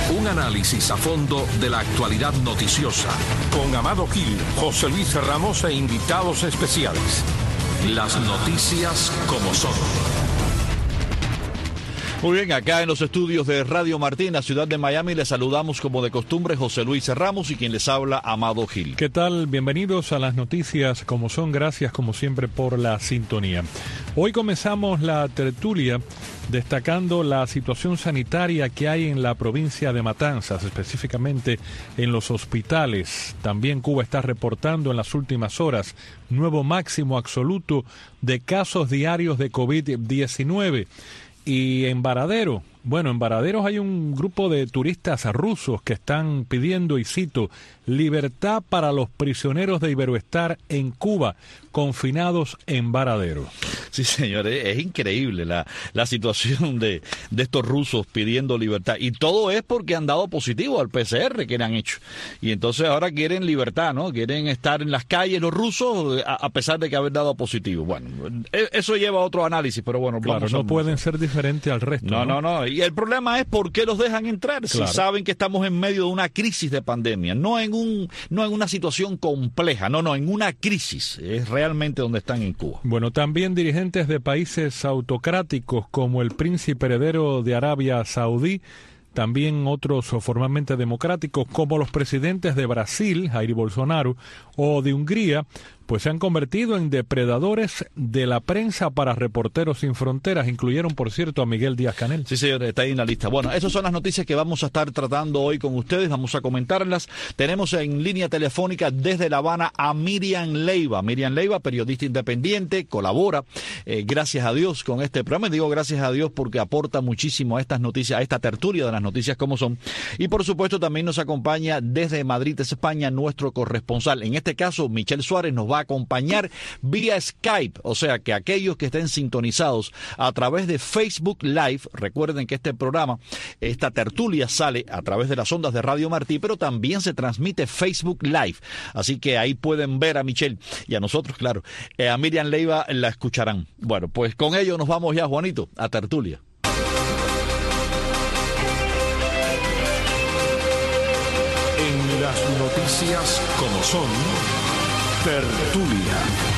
Un análisis a fondo de la actualidad noticiosa. Con Amado Gil, José Luis Ramos e invitados especiales. Las noticias como son. Muy bien, acá en los estudios de Radio Martín, la ciudad de Miami, les saludamos como de costumbre José Luis Ramos y quien les habla, Amado Gil. ¿Qué tal? Bienvenidos a las noticias como son. Gracias como siempre por la sintonía. Hoy comenzamos la tertulia destacando la situación sanitaria que hay en la provincia de Matanzas, específicamente en los hospitales. También Cuba está reportando en las últimas horas nuevo máximo absoluto de casos diarios de COVID-19. Y en Varadero, en Varaderos hay un grupo de turistas rusos que están pidiendo, y cito, libertad para los prisioneros de Iberoestar en Cuba, confinados en Varadero. Sí, señores, es increíble la situación de estos rusos pidiendo libertad. Y todo es porque han dado positivo al PCR que le han hecho. Y entonces ahora quieren libertad, ¿no? Quieren estar en las calles los rusos a pesar de que haber dado positivo. Bueno, eso lleva a otro análisis, pero bueno. Claro, no pueden ser diferentes al resto. No. Y el problema es por qué los dejan entrar, claro, si saben que estamos en medio de una crisis de pandemia. No en una situación compleja, en una crisis. Es realmente donde están en Cuba. Bueno, también dirigentes de países autocráticos como el príncipe heredero de Arabia Saudí, también otros formalmente democráticos como los presidentes de Brasil, Jair Bolsonaro, o de Hungría, pues se han convertido en depredadores de la prensa para Reporteros Sin Fronteras. Incluyeron, por cierto, a Miguel Díaz-Canel. Sí, señor, está ahí en la lista. Bueno, esas son las noticias que vamos a estar tratando hoy con ustedes. Vamos a comentarlas. Tenemos en línea telefónica desde La Habana a Miriam Leiva. Miriam Leiva, periodista independiente, colabora, gracias a Dios, con este programa. Digo gracias a Dios porque aporta muchísimo a estas noticias, a esta tertulia de las noticias como son. Y por supuesto también nos acompaña desde Madrid, España, nuestro corresponsal. En este caso, Michelle Suárez nos va a acompañar vía Skype, o sea que aquellos que estén sintonizados a través de Facebook Live, recuerden que este programa, esta tertulia sale a través de las ondas de Radio Martí, pero también se transmite Facebook Live, así que ahí pueden ver a Michelle y a nosotros, claro, a Miriam Leiva la escucharán. Bueno, pues con ello nos vamos ya, Juanito, a tertulia. En las noticias como son, tertulia.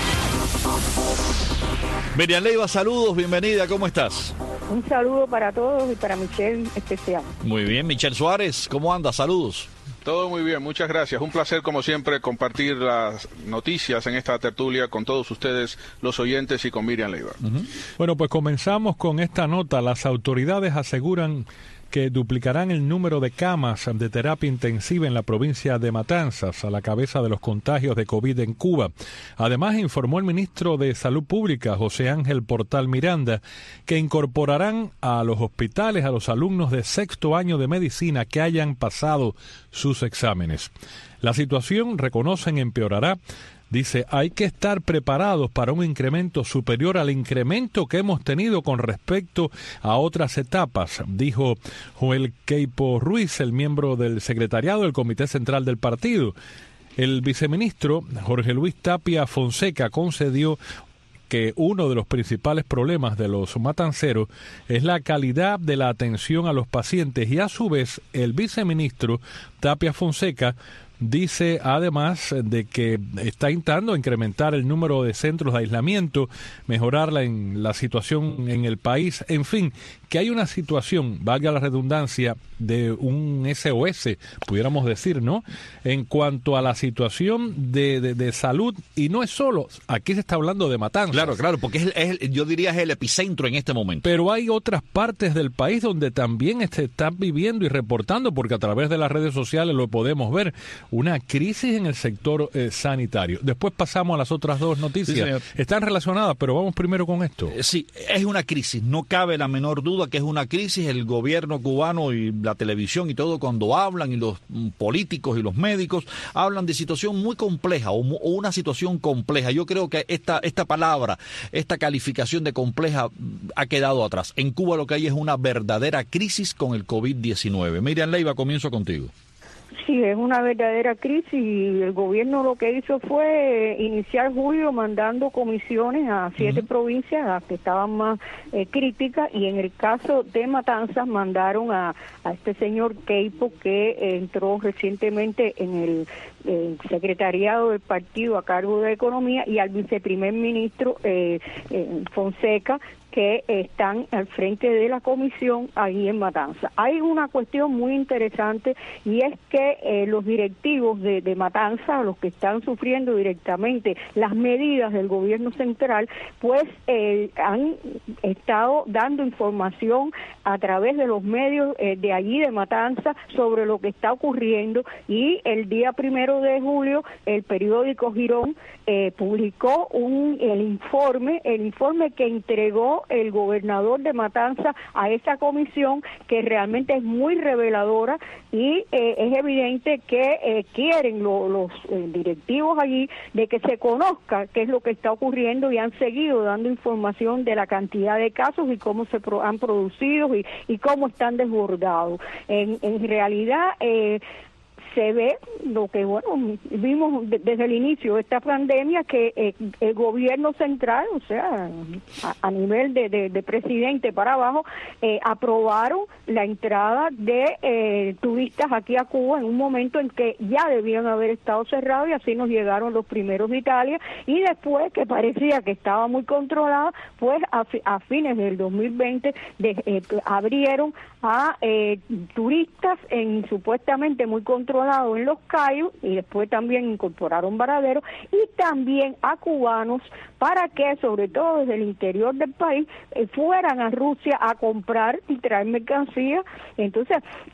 Miriam Leiva, saludos, bienvenida, ¿cómo estás? Un saludo para todos y para Michelle especial. Muy bien, Michelle Suárez, ¿cómo anda? Saludos. Todo muy bien, muchas gracias. Un placer, como siempre, compartir las noticias en esta tertulia con todos ustedes, los oyentes, y con Miriam Leiva. Uh-huh. Bueno, pues comenzamos con esta nota. Las autoridades aseguran que duplicarán el número de camas de terapia intensiva en la provincia de Matanzas, a la cabeza de los contagios de COVID en Cuba. Además, informó el ministro de Salud Pública, José Ángel Portal Miranda, que incorporarán a los hospitales a los alumnos de sexto año de medicina que hayan pasado sus exámenes. La situación, reconocen, empeorará. Dice, hay que estar preparados para un incremento superior al incremento que hemos tenido con respecto a otras etapas, dijo Joel Queipo Ruiz, el miembro del secretariado del Comité Central del partido. El viceministro Jorge Luis Tapia Fonseca concedió que uno de los principales problemas de los matanceros es la calidad de la atención a los pacientes, y a su vez el viceministro Tapia Fonseca dice además de que está intentando incrementar el número de centros de aislamiento, mejorar la situación en el país, en fin, que hay una situación, valga la redundancia, de un SOS, pudiéramos decir, ¿no? En cuanto a la situación de salud, y no es solo, aquí se está hablando de Matanzas. Claro, porque yo diría es el epicentro en este momento. Pero hay otras partes del país donde también se están viviendo y reportando, porque a través de las redes sociales lo podemos ver, una crisis en el sector sanitario. Después pasamos a las otras dos noticias. Sí, están relacionadas, pero vamos primero con esto. Sí, es una crisis, no cabe la menor duda que es una crisis. El gobierno cubano y la televisión y todo, cuando hablan, y los políticos y los médicos hablan de situación muy compleja o una situación compleja. Yo creo que esta palabra, esta calificación de compleja ha quedado atrás. En Cuba lo que hay es una verdadera crisis con el COVID-19. Miriam Leiva, comienzo contigo. Sí, es una verdadera crisis y el gobierno lo que hizo fue iniciar julio mandando comisiones a 7 provincias, las que estaban más críticas, y en el caso de Matanzas mandaron a este señor Queipo, que entró recientemente en el secretariado del partido a cargo de Economía, y al viceprimer ministro Fonseca, que están al frente de la comisión ahí en Matanzas. Hay una cuestión muy interesante, y es que los directivos de Matanzas, los que están sufriendo directamente las medidas del gobierno central, pues han estado dando información a través de los medios de allí de Matanzas sobre lo que está ocurriendo, y el día 1 de julio el periódico Girón publicó el informe que entregó el gobernador de Matanzas a esa comisión, que realmente es muy reveladora, y es evidente que quieren los directivos allí de que se conozca qué es lo que está ocurriendo, y han seguido dando información de la cantidad de casos y cómo se han producido y cómo están desbordados. En realidad se ve lo que vimos desde el inicio de esta pandemia, que el gobierno central, o sea, a nivel de presidente para abajo, aprobaron la entrada de turistas aquí a Cuba en un momento en que ya debían haber estado cerrados, y así nos llegaron los primeros de Italia, y después, que parecía que estaba muy controlada, pues a fines del 2020 abrieron a turistas supuestamente muy controlados en Los Cayos, y después también incorporaron Varadero, y también a cubanos, para que, sobre todo desde el interior del país, fueran a Rusia a comprar y traer mercancía. Entonces,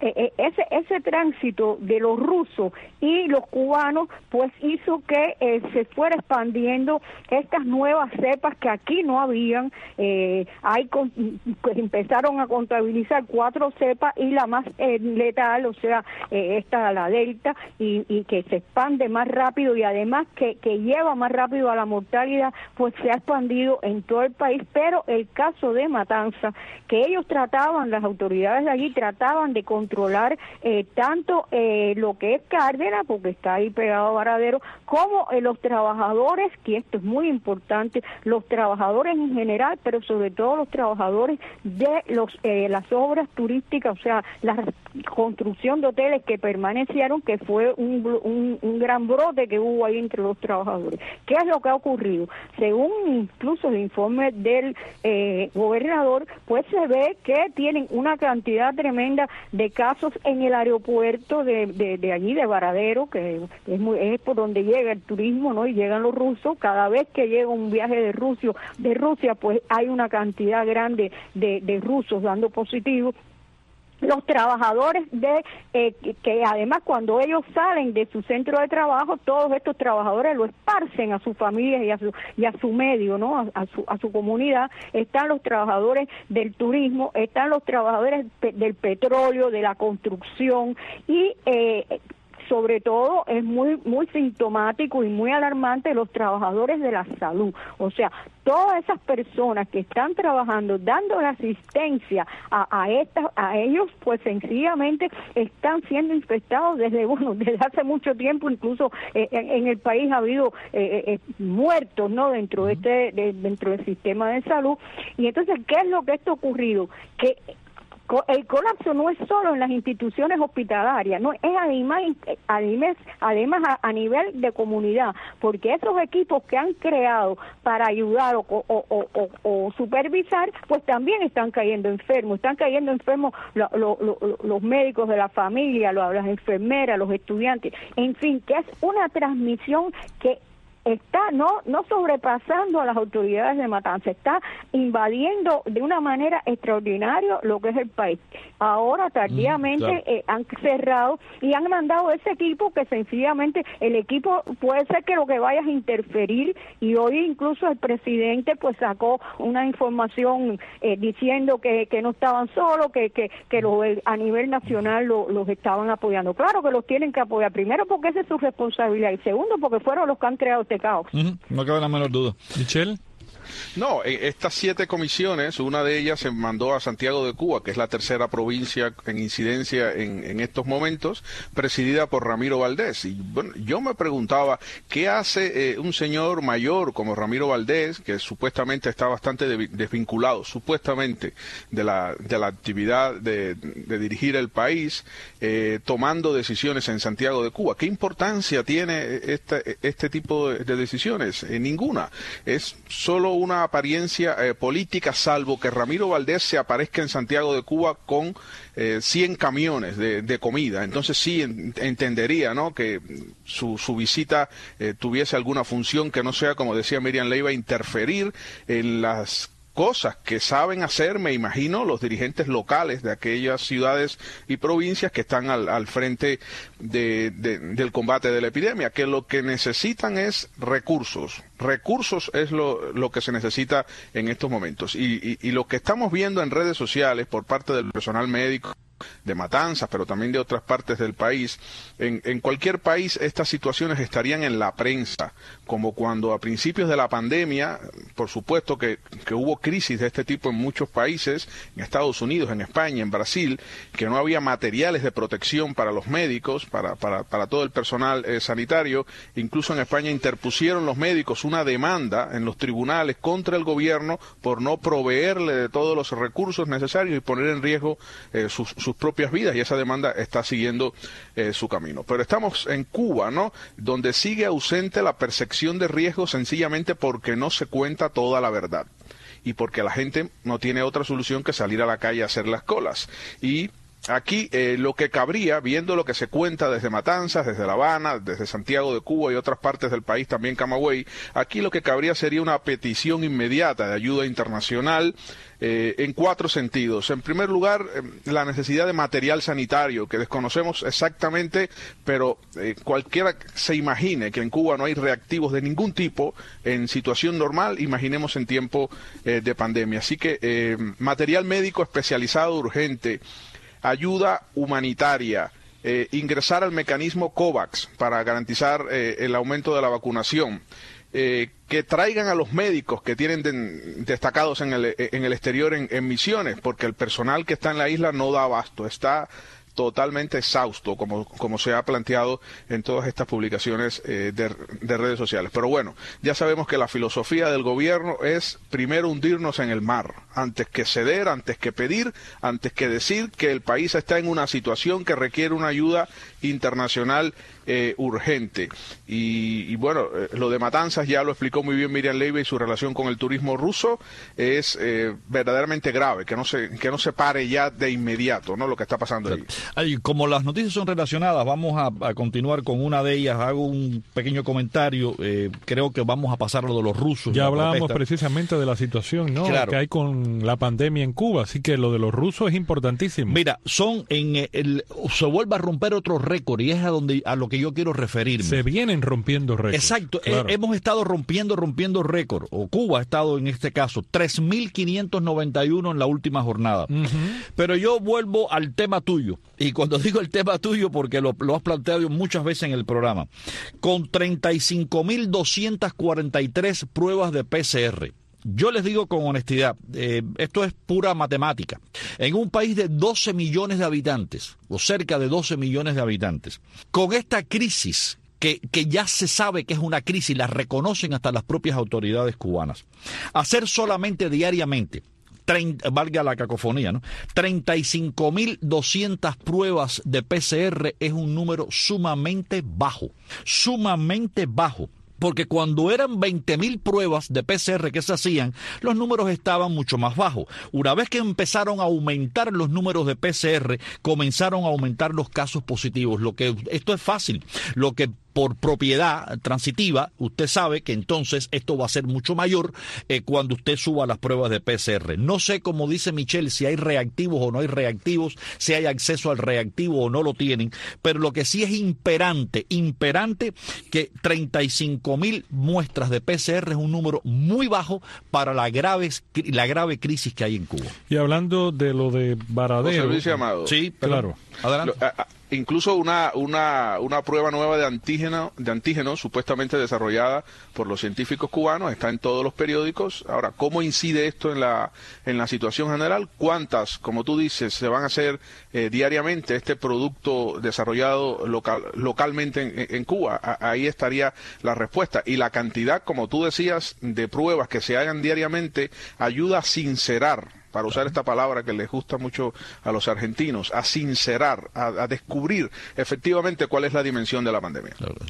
ese tránsito de los rusos y los cubanos, pues hizo que se fuera expandiendo estas nuevas cepas que aquí no habían. Pues empezaron a contabilizar 4 cepas, y la más letal, o sea, la Delta, y que se expande más rápido, y además que lleva más rápido a la mortalidad, pues se ha expandido en todo el país. Pero el caso de Matanzas, que ellos las autoridades de allí trataban de controlar tanto lo que es Cárdenas, porque está ahí pegado a Varadero, como los trabajadores, que esto es muy importante, los trabajadores en general, pero sobre todo los trabajadores de las obras turísticas, o sea, la construcción de hoteles que permanecieron, que fue un gran brote que hubo ahí entre los trabajadores. ¿Qué es lo que ha ocurrido? Según incluso el informe del gobernador, pues se ve que tienen una cantidad tremenda de casos en el aeropuerto de allí, de Varadero, que es por donde llega el turismo, ¿no? Y llegan los rusos. Cada vez que llega un viaje de Rusia, pues hay una cantidad grande de rusos dando positivo. Los trabajadores que además, cuando ellos salen de su centro de trabajo, todos estos trabajadores lo esparcen a sus familias y a su medio, ¿no? A su comunidad. Están los trabajadores del turismo, están los trabajadores del petróleo, de la construcción, y sobre todo es muy sintomático y muy alarmante los trabajadores de la salud. O sea, todas esas personas que están trabajando, dando la asistencia a ellos, pues sencillamente están siendo infectados desde hace mucho tiempo. Incluso en el país ha habido muertos, ¿no? dentro del sistema de salud. Y entonces, ¿qué es lo que esto ha ocurrido? Que el colapso no es solo en las instituciones hospitalarias, no, es además a nivel de comunidad, porque esos equipos que han creado para ayudar o supervisar, pues también están cayendo enfermos los médicos de la familia, las enfermeras, los estudiantes, en fin, que es una transmisión que está no sobrepasando a las autoridades de Matanzas, está invadiendo de una manera extraordinaria lo que es el país. Ahora, tardíamente, han cerrado y han mandado ese equipo, que sencillamente el equipo puede ser que lo que vaya a interferir, y hoy incluso el presidente pues sacó una información diciendo que no estaban solos, que a nivel nacional los estaban apoyando. Claro que los tienen que apoyar, primero porque esa es su responsabilidad, y segundo porque fueron los que han creado este caos. No cabe la menor duda. Michelle. No, estas 7 comisiones, una de ellas se mandó a Santiago de Cuba, que es la tercera provincia en incidencia en estos momentos, presidida por Ramiro Valdés. Y bueno, yo me preguntaba, ¿qué hace un señor mayor como Ramiro Valdés, que supuestamente está bastante desvinculado, supuestamente, de la actividad de dirigir el país, tomando decisiones en Santiago de Cuba? ¿Qué importancia tiene este tipo de decisiones? Ninguna. Es solo una apariencia política, salvo que Ramiro Valdés se aparezca en Santiago de Cuba con 100 camiones de comida. Entonces sí entendería, ¿no?, que su visita tuviese alguna función que no sea, como decía Miriam Leiva, interferir en las cosas que saben hacer, me imagino, los dirigentes locales de aquellas ciudades y provincias que están al frente del combate de la epidemia, que lo que necesitan es recursos. Recursos es lo que se necesita en estos momentos. Y lo que estamos viendo en redes sociales por parte del personal médico de Matanzas, pero también de otras partes del país, en cualquier país estas situaciones estarían en la prensa, como cuando a principios de la pandemia, por supuesto que hubo crisis de este tipo en muchos países, en Estados Unidos, en España, en Brasil, que no había materiales de protección para los médicos, para todo el personal sanitario. Incluso en España interpusieron los médicos una demanda en los tribunales contra el gobierno por no proveerle de todos los recursos necesarios y poner en riesgo sus propias vidas, y esa demanda está siguiendo su camino. Pero estamos en Cuba, ¿no?, donde sigue ausente la percepción de riesgo, sencillamente porque no se cuenta toda la verdad y porque la gente no tiene otra solución que salir a la calle a hacer las colas. Y aquí lo que cabría, viendo lo que se cuenta desde Matanzas, desde La Habana, desde Santiago de Cuba y otras partes del país, también Camagüey, aquí lo que cabría sería una petición inmediata de ayuda internacional en 4 sentidos. En primer lugar, la necesidad de material sanitario, que desconocemos exactamente, pero cualquiera se imagine que en Cuba no hay reactivos de ningún tipo en situación normal, imaginemos en tiempo de pandemia. Así que material médico especializado urgente, ayuda humanitaria, ingresar al mecanismo COVAX para garantizar el aumento de la vacunación, que traigan a los médicos que tienen destacados en el exterior en misiones, porque el personal que está en la isla no da abasto, está totalmente exhausto, como se ha planteado en todas estas publicaciones de redes sociales. Pero bueno, ya sabemos que la filosofía del gobierno es primero hundirnos en el mar, antes que ceder, antes que pedir, antes que decir que el país está en una situación que requiere una ayuda internacional urgente. Y bueno, lo de Matanzas ya lo explicó muy bien Miriam Leiva, y su relación con el turismo ruso es verdaderamente grave, que no se pare ya de inmediato, ¿no?, lo que está pasando ahí. Como las noticias son relacionadas, vamos a continuar con una de ellas. Hago un pequeño comentario. Creo que vamos a pasar lo de los rusos. Ya hablábamos precisamente de la situación, ¿no?, claro, que hay con la pandemia en Cuba, así que lo de los rusos es importantísimo. Mira, se vuelve a romper otro récord, y es a lo que yo quiero referirme. Se vienen rompiendo récords. Exacto, claro. Hemos estado rompiendo récord, o Cuba ha estado en este caso, 3.591 en la última jornada. Pero yo vuelvo al tema tuyo, y cuando digo el tema tuyo, porque lo has planteado muchas veces en el programa, con 35.243 pruebas de PCR. Yo les digo con honestidad, esto es pura matemática. En un país de 12 millones de habitantes, o cerca de 12 millones de habitantes, con esta crisis que ya se sabe que es una crisis, la reconocen hasta las propias autoridades cubanas, hacer solamente diariamente, valga la cacofonía, ¿no?, 35.200 pruebas de PCR es un número sumamente bajo. Porque cuando eran 20.000 pruebas de PCR que se hacían, los números estaban mucho más bajos. Una vez que empezaron a aumentar los números de PCR, comenzaron a aumentar los casos positivos. Esto es fácil. Lo que por propiedad transitiva, usted sabe que entonces esto va a ser mucho mayor cuando usted suba las pruebas de PCR. No sé, como dice Michelle, si hay reactivos o no hay reactivos, si hay acceso al reactivo o no lo tienen, pero lo que sí es imperante que 35.000 muestras de PCR es un número muy bajo para la grave crisis que hay en Cuba. Y hablando de lo de Varadero... José Luis Amado. Sí, claro. Adelante. incluso una prueba nueva de antígeno supuestamente desarrollada por los científicos cubanos, está en todos los periódicos. Ahora, ¿cómo incide esto en la situación general? ¿Cuántas, como tú dices, se van a hacer diariamente este producto desarrollado localmente en Cuba? Ahí estaría la respuesta. Y la cantidad, como tú decías, de pruebas que se hagan diariamente ayuda a sincerar, para usar esta palabra que les gusta mucho a los argentinos, a sincerar, a descubrir efectivamente cuál es la dimensión de la pandemia.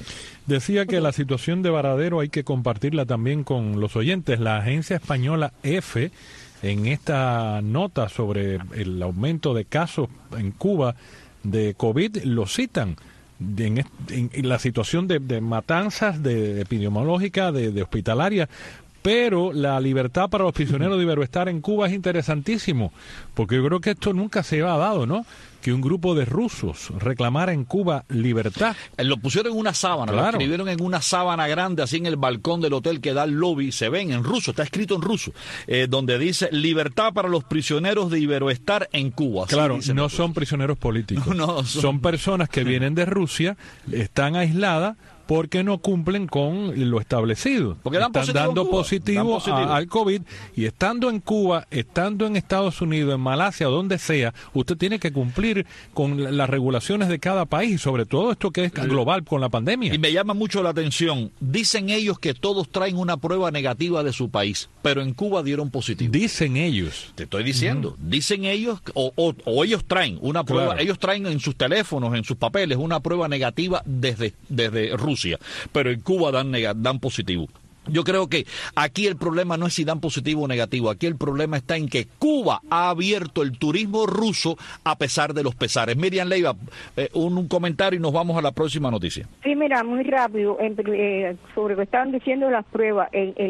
Decía que la situación de Varadero hay que compartirla también con los oyentes. La agencia española EFE, en esta nota sobre el aumento de casos en Cuba de COVID, lo citan en la situación de matanzas, de epidemiológica, de hospitalaria. Pero la libertad para los prisioneros de Iberoestar en Cuba es interesantísimo, porque yo creo que esto nunca se ha dado, ¿no? Que un grupo de rusos reclamara en Cuba libertad. Lo pusieron en una sábana, claro. Lo escribieron en una sábana grande, así en el balcón del hotel que da al lobby, se ven en ruso, está escrito en ruso, donde dice libertad para los prisioneros de Iberoestar en Cuba. Así claro, no son prisioneros políticos, no, son personas que vienen de Rusia, están aisladas, porque no cumplen con lo establecido. Porque están dando positivo al COVID, y estando en Cuba, estando en Estados Unidos, en Malasia o donde sea, usted tiene que cumplir con las regulaciones de cada país, y sobre todo esto que es global con la pandemia. Y me llama mucho la atención, dicen ellos que todos traen una prueba negativa de su país, pero en Cuba dieron positivo. Dicen ellos. Te estoy diciendo, dicen ellos, o ellos traen una prueba, claro. Ellos traen en sus teléfonos, en sus papeles, una prueba negativa desde Rusia. Pero en Cuba dan positivo. Yo creo que aquí el problema no es si dan positivo o negativo, aquí el problema está en que Cuba ha abierto el turismo ruso a pesar de los pesares. Miriam Leiva, un comentario y nos vamos a la próxima noticia. Sí, mira, muy rápido, sobre lo que estaban diciendo las pruebas,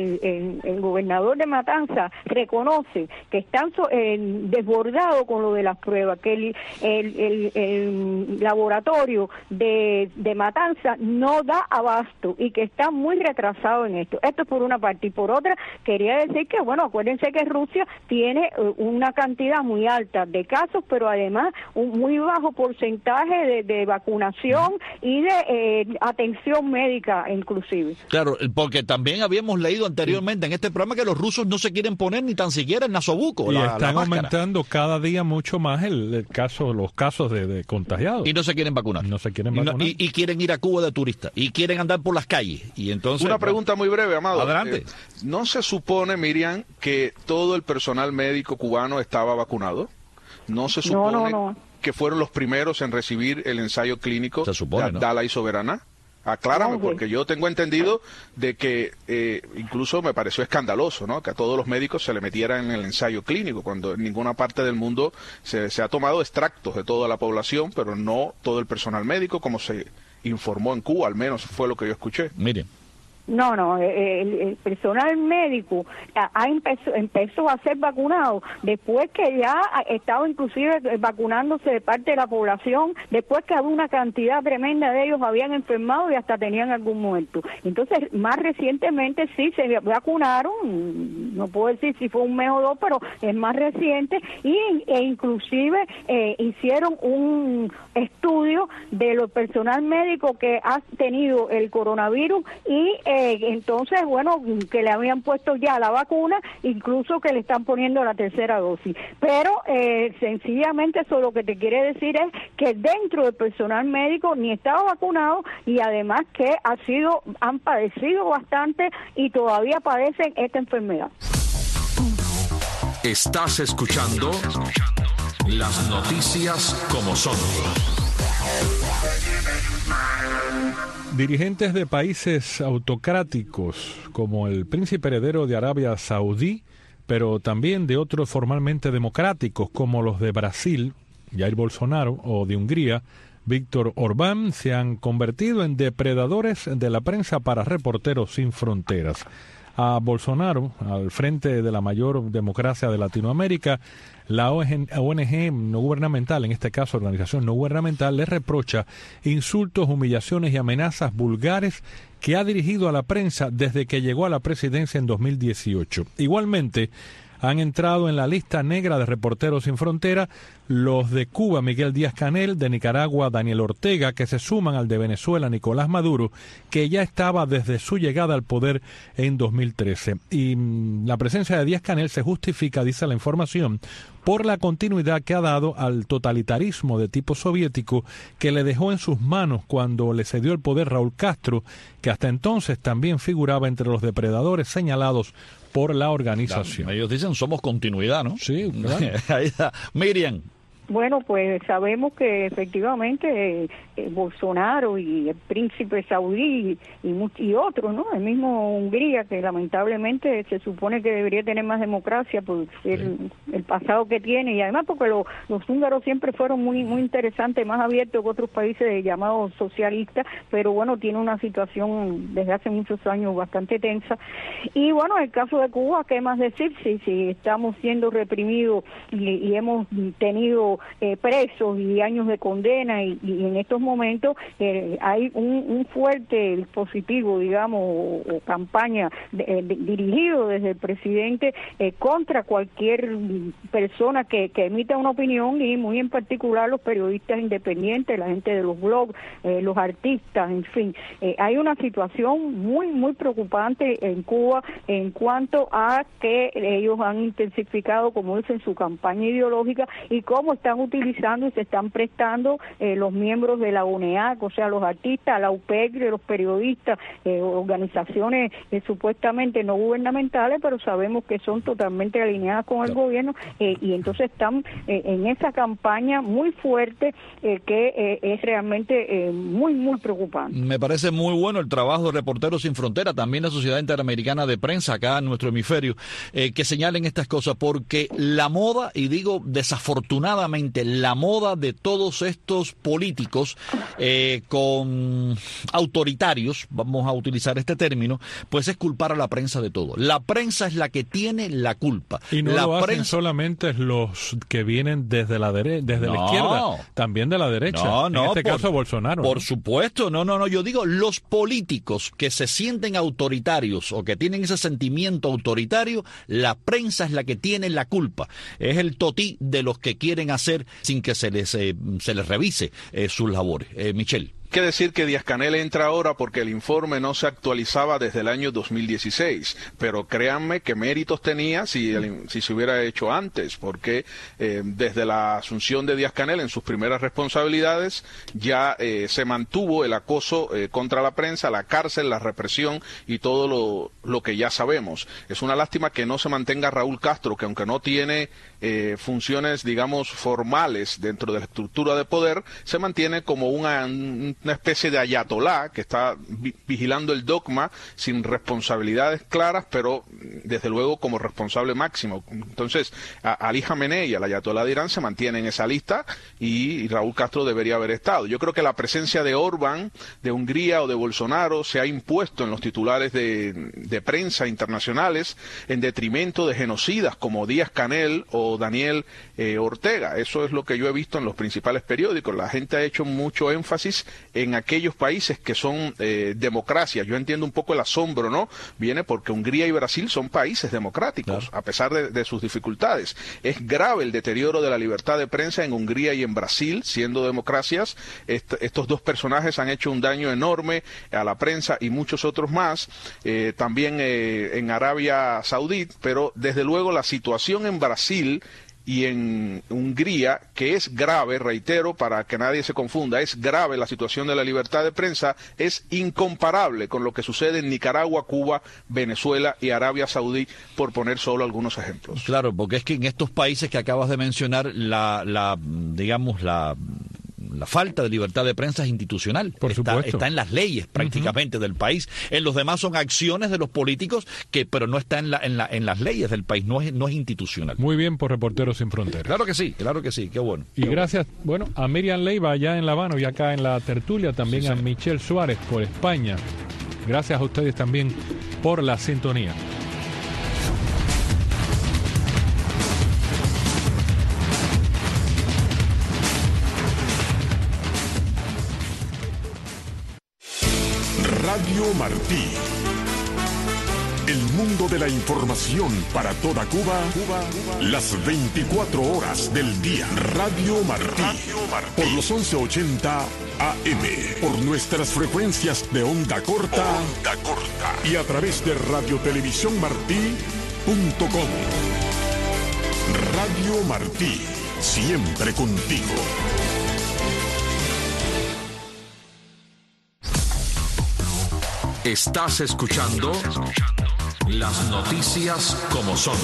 el gobernador de Matanzas reconoce que están desbordados con lo de las pruebas, que el laboratorio de Matanzas no da abasto y que está muy retrasado en esto. Esto es por una parte, y por otra quería decir que, bueno, acuérdense que Rusia tiene una cantidad muy alta de casos, pero además un muy bajo porcentaje de vacunación y de atención médica inclusive. Claro, porque también habíamos leído anteriormente en este programa que los rusos no se quieren poner ni tan siquiera el nasobuco. Y están aumentando cada día mucho más los casos de contagiados. Y no se quieren vacunar. No se quieren vacunar. Y quieren ir a Cuba de turista. Y quieren andar por las calles. Y entonces, una pregunta muy breve, Amado. Adelante. ¿No se supone, Miriam, que todo el personal médico cubano estaba vacunado? ¿No se supone que fueron los primeros en recibir el ensayo clínico de Abdala y Soberana? Aclárame, porque yo tengo entendido de que incluso me pareció escandaloso, ¿no? Que a todos los médicos se le metiera en el ensayo clínico, cuando en ninguna parte del mundo se ha tomado extractos de toda la población, pero no todo el personal médico, como se informó en Cuba, al menos fue lo que yo escuché. Miren. No, el personal médico empezó a ser vacunado después que ya estaba inclusive vacunándose de parte de la población, después que había una cantidad tremenda de ellos habían enfermado y hasta tenían algún muerto. Entonces, más recientemente sí se vacunaron, no puedo decir si fue un mes o dos, pero es más reciente, e inclusive hicieron un estudio de los personal médico que ha tenido el coronavirus y entonces, bueno, que le habían puesto ya la vacuna, incluso que le están poniendo la tercera dosis. Pero sencillamente eso lo que te quiere decir es que dentro del personal médico ni estaba vacunado y además que han padecido bastante y todavía padecen esta enfermedad. Estás escuchando las noticias como son. Dirigentes de países autocráticos como el príncipe heredero de Arabia Saudí, pero también de otros formalmente democráticos como los de Brasil, Jair Bolsonaro, o de Hungría, Víctor Orbán, se han convertido en depredadores de la prensa para Reporteros Sin Fronteras. A Bolsonaro, al frente de la mayor democracia de Latinoamérica, la ONG no gubernamental, en este caso organización no gubernamental, le reprocha insultos, humillaciones y amenazas vulgares que ha dirigido a la prensa desde que llegó a la presidencia en 2018. Igualmente, han entrado en la lista negra de Reporteros Sin Frontera los de Cuba, Miguel Díaz-Canel, de Nicaragua, Daniel Ortega, que se suman al de Venezuela, Nicolás Maduro, que ya estaba desde su llegada al poder en 2013. Y la presencia de Díaz-Canel se justifica, dice la información, por la continuidad que ha dado al totalitarismo de tipo soviético que le dejó en sus manos cuando le cedió el poder Raúl Castro, que hasta entonces también figuraba entre los depredadores señalados por la organización. Ellos dicen somos continuidad, ¿no? Sí, claro. Ahí está. Miriam. Bueno, pues sabemos que efectivamente Bolsonaro y el príncipe saudí y otros, ¿no? El mismo Hungría, que lamentablemente se supone que debería tener más democracia por el pasado que tiene, y además porque los húngaros siempre fueron muy interesantes, más abiertos que otros países llamados socialistas, pero bueno, tiene una situación desde hace muchos años bastante tensa. Y bueno, en el caso de Cuba, ¿qué más decir? Si estamos siendo reprimidos y hemos tenido presos y años de condena y en estos momentos hay un fuerte dispositivo, digamos, o campaña dirigido desde el presidente contra cualquier persona que emita una opinión, y muy en particular los periodistas independientes, la gente de los blogs, los artistas, en fin. Hay una situación muy preocupante en Cuba en cuanto a que ellos han intensificado, como dicen, su campaña ideológica y cómo están utilizando y se están prestando los miembros de la UNEAC, o sea, los artistas, la UPEC, los periodistas, organizaciones supuestamente no gubernamentales, pero sabemos que son totalmente alineadas con el gobierno, y entonces están en esa campaña muy fuerte que es realmente muy preocupante. Me parece muy bueno el trabajo de Reporteros Sin Frontera, también la Sociedad Interamericana de Prensa acá en nuestro hemisferio, que señalen estas cosas, porque la moda, y digo desafortunadamente, la moda de todos estos políticos con autoritarios, vamos a utilizar este término, pues es culpar a la prensa de todo. La prensa es la que tiene la culpa. Y no lo hacen solamente los que vienen desde la izquierda, también de la derecha. En este caso Bolsonaro. Por supuesto, no, yo digo los políticos que se sienten autoritarios o que tienen ese sentimiento autoritario, la prensa es la que tiene la culpa. Es el totí de los que quieren hacer sin que se les revise sus labores. Michelle. Hay que decir que Díaz-Canel entra ahora porque el informe no se actualizaba desde el año 2016, pero créanme que méritos tenía si se hubiera hecho antes, porque desde la asunción de Díaz-Canel en sus primeras responsabilidades ya se mantuvo el acoso contra la prensa, la cárcel, la represión y todo lo que ya sabemos. Es una lástima que no se mantenga Raúl Castro, que aunque no tiene funciones, digamos, formales dentro de la estructura de poder, se mantiene como una especie de ayatolá que está vigilando el dogma sin responsabilidades claras, pero desde luego como responsable máximo. Entonces, Ali Jamenei y el ayatolá de Irán se mantienen en esa lista y Raúl Castro debería haber estado. Yo creo que la presencia de Orbán, de Hungría o de Bolsonaro se ha impuesto en los titulares de prensa internacionales en detrimento de genocidas como Díaz-Canel o Daniel Ortega. Eso es lo que yo he visto en los principales periódicos. La gente ha hecho mucho énfasis en aquellos países que son democracias. Yo entiendo un poco el asombro, ¿no? Viene porque Hungría y Brasil son países democráticos, claro, a pesar de sus dificultades. Es grave el deterioro de la libertad de prensa en Hungría y en Brasil, siendo democracias. Estos dos personajes han hecho un daño enorme a la prensa y muchos otros más, también en Arabia Saudí, pero desde luego la situación en Brasil y en Hungría, que es grave, reitero, para que nadie se confunda, es grave la situación de la libertad de prensa, es incomparable con lo que sucede en Nicaragua, Cuba, Venezuela y Arabia Saudí, por poner solo algunos ejemplos. Claro, porque es que en estos países que acabas de mencionar, la falta de libertad de prensa es institucional. Está en las leyes prácticamente del país. En los demás son acciones de los políticos, pero no está en las leyes del país, no es institucional. Muy bien por Reporteros Sin Fronteras. Claro que sí, qué bueno. Y gracias, a Miriam Leiva allá en La Habana y acá en la tertulia, también sí, a Michelle Suárez por España. Gracias a ustedes también por la sintonía. Radio Martí, El mundo de la información para toda Cuba, las 24 horas del día. Radio Martí, por los 1180 AM, por nuestras frecuencias de onda corta, y a través de radiotelevisiónmartí.com. Radio Martí, siempre contigo. Estás escuchando las noticias como son.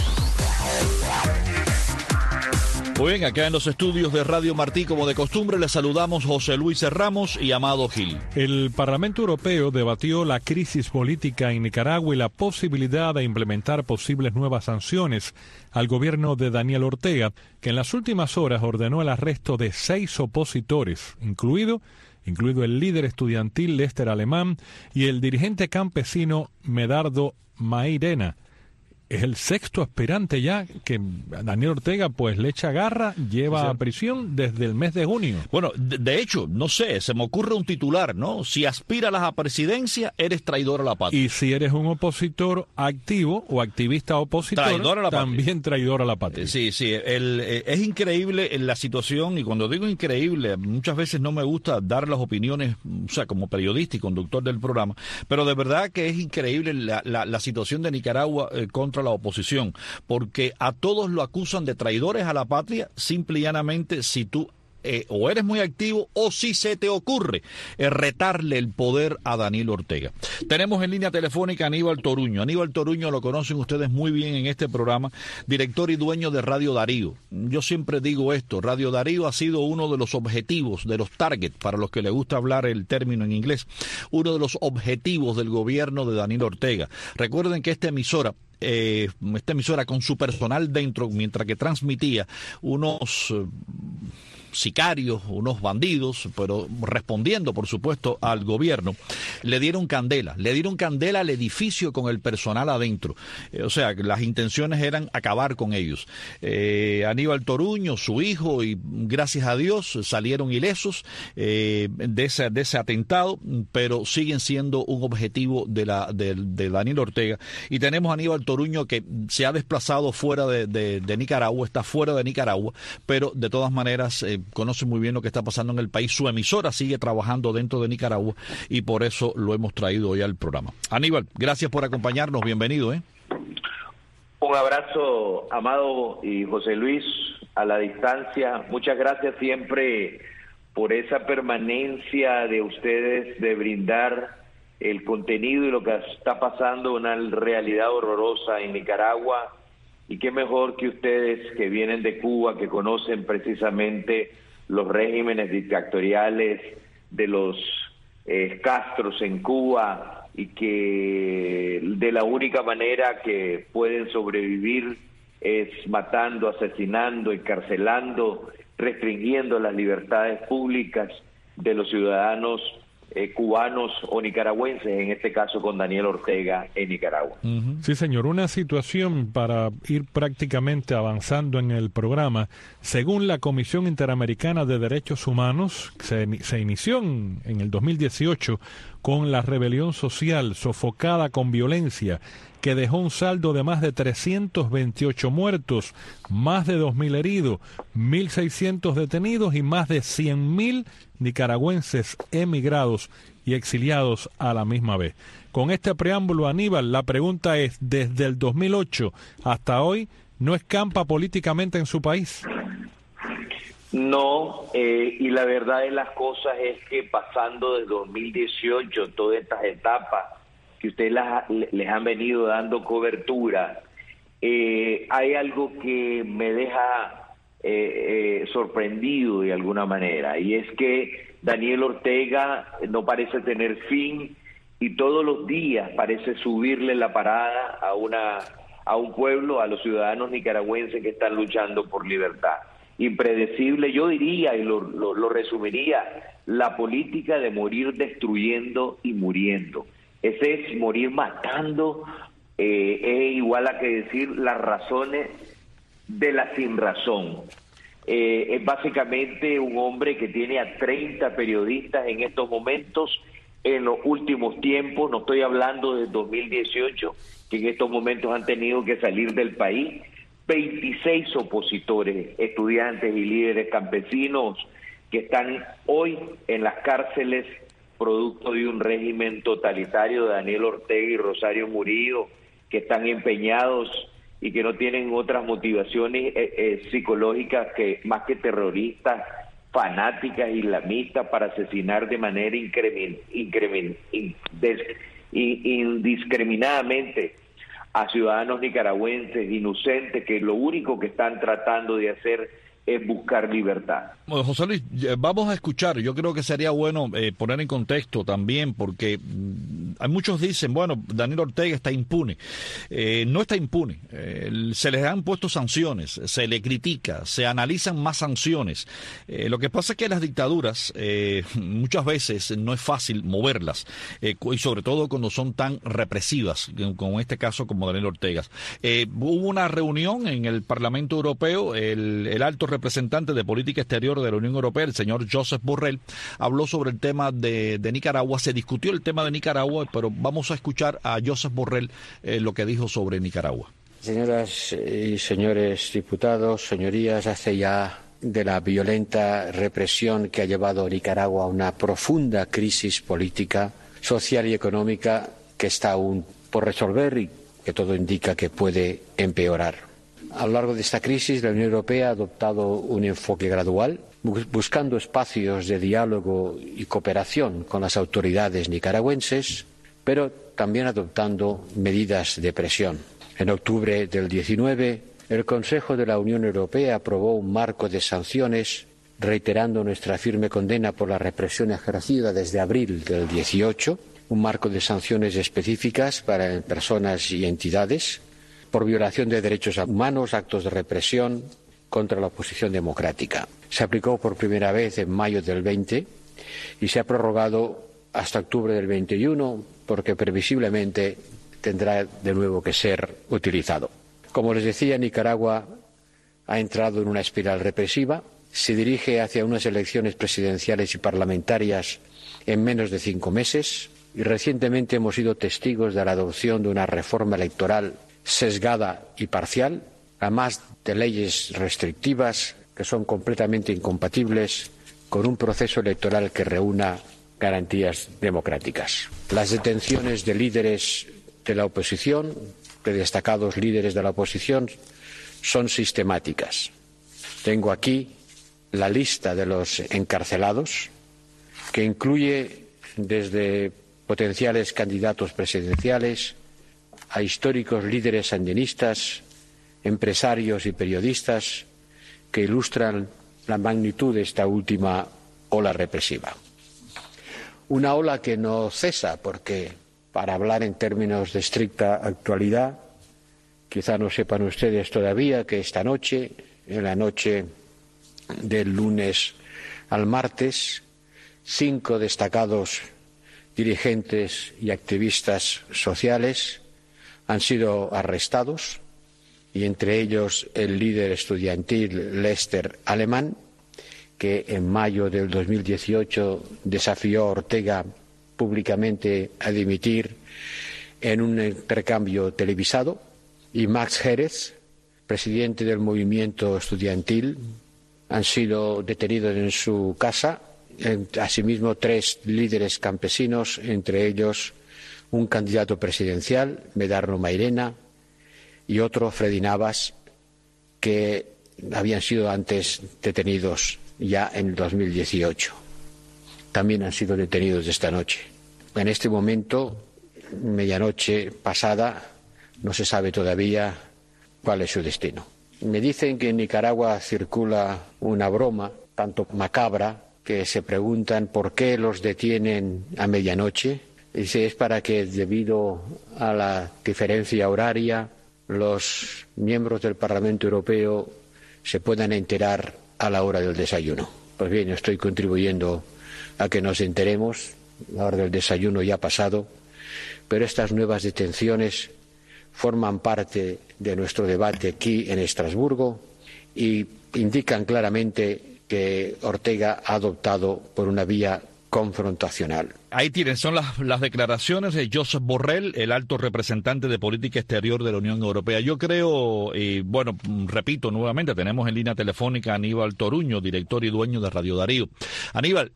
Muy bien, acá en los estudios de Radio Martí, como de costumbre, les saludamos José Luis Ramos y Amado Gil. El Parlamento Europeo debatió la crisis política en Nicaragua y la posibilidad de implementar posibles nuevas sanciones al gobierno de Daniel Ortega, que en las últimas horas ordenó el arresto de 6 opositores, incluido el líder estudiantil Lester Alemán y el dirigente campesino Medardo Mairena. Es el 6º aspirante ya que Daniel Ortega pues le echa garra, lleva a prisión desde el mes de junio. Bueno, de hecho, no sé, se me ocurre un titular, ¿no? Si aspiras a la presidencia, eres traidor a la patria. Y si eres un opositor activo o activista opositor, también traidor a la patria. Sí, es increíble la situación, y cuando digo increíble, muchas veces no me gusta dar las opiniones, o sea, como periodista y conductor del programa, pero de verdad que es increíble la situación de Nicaragua contra la oposición, porque a todos lo acusan de traidores a la patria, simple y llanamente si tú o eres muy activo o si se te ocurre retarle el poder a Daniel Ortega. Tenemos en línea telefónica a Aníbal Toruño. Aníbal Toruño lo conocen ustedes muy bien en este programa, director y dueño de Radio Darío. Yo siempre digo esto, Radio Darío ha sido uno de los objetivos, de los targets, para los que les gusta hablar el término en inglés, uno de los objetivos del gobierno de Daniel Ortega. Recuerden que esta emisora con su personal dentro, mientras que transmitía, unos sicarios, unos bandidos, pero respondiendo por supuesto al gobierno, le dieron candela al edificio con el personal adentro, o sea, las intenciones eran acabar con ellos. Aníbal Toruño, su hijo, y gracias a Dios salieron ilesos de ese atentado, pero siguen siendo un objetivo de Daniel Ortega. Y tenemos a Aníbal Toruño, que se ha desplazado fuera de Nicaragua, está fuera de Nicaragua, pero de todas maneras conoce muy bien lo que está pasando en el país. Su emisora sigue trabajando dentro de Nicaragua y por eso lo hemos traído hoy al programa. Aníbal, gracias por acompañarnos, bienvenido. Un abrazo, Amado y José Luis, a la distancia. Muchas gracias siempre por esa permanencia de ustedes de brindar el contenido y lo que está pasando, una realidad horrorosa en Nicaragua. Y qué mejor que ustedes que vienen de Cuba, que conocen precisamente los regímenes dictatoriales de los Castros en Cuba, y que de la única manera que pueden sobrevivir es matando, asesinando, encarcelando, restringiendo las libertades públicas de los ciudadanos cubanos o nicaragüenses, en este caso con Daniel Ortega en Nicaragua. Sí, señor, una situación para ir prácticamente avanzando en el programa. Según la Comisión Interamericana de Derechos Humanos, se inició en el 2018 con la rebelión social sofocada con violencia, que dejó un saldo de más de 328 muertos, más de 2.000 heridos, 1.600 detenidos y más de 100.000 nicaragüenses emigrados y exiliados a la misma vez. Con este preámbulo, Aníbal, la pregunta es, desde el 2008 hasta hoy, ¿no escampa políticamente en su país? No, y la verdad de las cosas es que pasando desde 2018, todas estas etapas que ustedes les han venido dando cobertura, hay algo que me deja sorprendido de alguna manera, y es que Daniel Ortega no parece tener fin y todos los días parece subirle la parada a un pueblo, a los ciudadanos nicaragüenses que están luchando por libertad. Impredecible, yo diría, y lo resumiría, la política de morir destruyendo y muriendo. Ese es morir matando, es igual a que decir las razones de la sinrazón. Es básicamente un hombre que tiene a 30 periodistas en estos momentos en los últimos tiempos, no estoy hablando de 2018, que en estos momentos han tenido que salir del país, 26 opositores, estudiantes y líderes campesinos que están hoy en las cárceles producto de un régimen totalitario de Daniel Ortega y Rosario Murillo, que están empeñados y que no tienen otras motivaciones psicológicas que más que terroristas, fanáticas, islamistas, para asesinar de manera indiscriminadamente a ciudadanos nicaragüenses inocentes, que lo único que están tratando de hacer es buscar libertad. Bueno, José Luis, vamos a escuchar. Yo creo que sería bueno poner en contexto también, porque hay muchos dicen, bueno, Daniel Ortega está impune. No está impune. Se les han puesto sanciones, se le critica, se analizan más sanciones. Lo que pasa es que las dictaduras muchas veces no es fácil moverlas, y sobre todo cuando son tan represivas, como en este caso como Daniel Ortega. Hubo una reunión en el Parlamento Europeo, el alto representante de política exterior de la Unión Europea, el señor Josep Borrell, habló sobre el tema de Nicaragua. Se discutió el tema de Nicaragua, pero vamos a escuchar a Josep Borrell lo que dijo sobre Nicaragua. Señoras y señores diputados, señorías, hace ya de la violenta represión que ha llevado a Nicaragua a una profunda crisis política, social y económica que está aún por resolver y que todo indica que puede empeorar. A lo largo de esta crisis, la Unión Europea ha adoptado un enfoque gradual, buscando espacios de diálogo y cooperación con las autoridades nicaragüenses, pero también adoptando medidas de presión. En octubre del 19, el Consejo de la Unión Europea aprobó un marco de sanciones, reiterando nuestra firme condena por la represión ejercida desde abril del 18, un marco de sanciones específicas para personas y entidades, por violación de derechos humanos, actos de represión contra la oposición democrática. Se aplicó por primera vez en mayo del 20 y se ha prorrogado hasta octubre del 21 porque previsiblemente tendrá de nuevo que ser utilizado. Como les decía, Nicaragua ha entrado en una espiral represiva, se dirige hacia unas elecciones presidenciales y parlamentarias en menos de 5 meses y recientemente hemos sido testigos de la adopción de una reforma electoral sesgada y parcial, además de leyes restrictivas que son completamente incompatibles con un proceso electoral que reúna garantías democráticas. Las detenciones de líderes de la oposición, de destacados líderes de la oposición, son sistemáticas. Tengo aquí la lista de los encarcelados, que incluye desde potenciales candidatos presidenciales a históricos líderes sandinistas, empresarios y periodistas que ilustran la magnitud de esta última ola represiva. Una ola que no cesa porque, para hablar en términos de estricta actualidad, quizá no sepan ustedes todavía que esta noche, en la noche del lunes al martes, 5 destacados dirigentes y activistas sociales han sido arrestados, y entre ellos el líder estudiantil Lester Alemán, que en mayo del 2018 desafió a Ortega públicamente a dimitir en un intercambio televisado, y Max Jerez, presidente del movimiento estudiantil, han sido detenidos en su casa. Asimismo, 3 líderes campesinos, entre ellos un candidato presidencial, Medardo Mairena, y otro, Freddy Navas, que habían sido antes detenidos ya en el 2018. También han sido detenidos esta noche. En este momento, medianoche pasada, no se sabe todavía cuál es su destino. Me dicen que en Nicaragua circula una broma, tanto macabra, que se preguntan por qué los detienen a medianoche. Dice, es para que, debido a la diferencia horaria, los miembros del Parlamento Europeo se puedan enterar a la hora del desayuno. Pues bien, estoy contribuyendo a que nos enteremos. La hora del desayuno ya ha pasado, pero estas nuevas detenciones forman parte de nuestro debate aquí en Estrasburgo y indican claramente que Ortega ha adoptado por una vía confrontacional. Ahí tienen, son las declaraciones de Josep Borrell, el alto representante de política exterior de la Unión Europea. Yo creo, repito nuevamente, tenemos en línea telefónica a Aníbal Toruño, director y dueño de Radio Darío. Aníbal,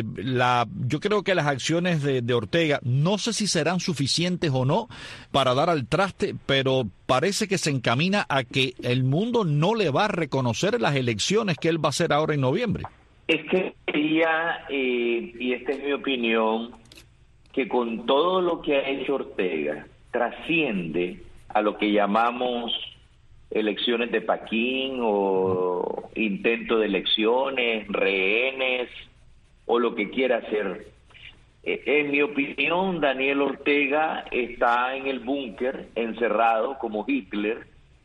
yo creo que las acciones de Ortega, no sé si serán suficientes o no para dar al traste, pero parece que se encamina a que el mundo no le va a reconocer las elecciones que él va a hacer ahora en noviembre. Es que quería, y esta es mi opinión, que con todo lo que ha hecho Ortega, trasciende a lo que llamamos elecciones de Pekín o intento de elecciones, rehenes o lo que quiera hacer. En mi opinión, Daniel Ortega está en el búnker, encerrado como Hitler,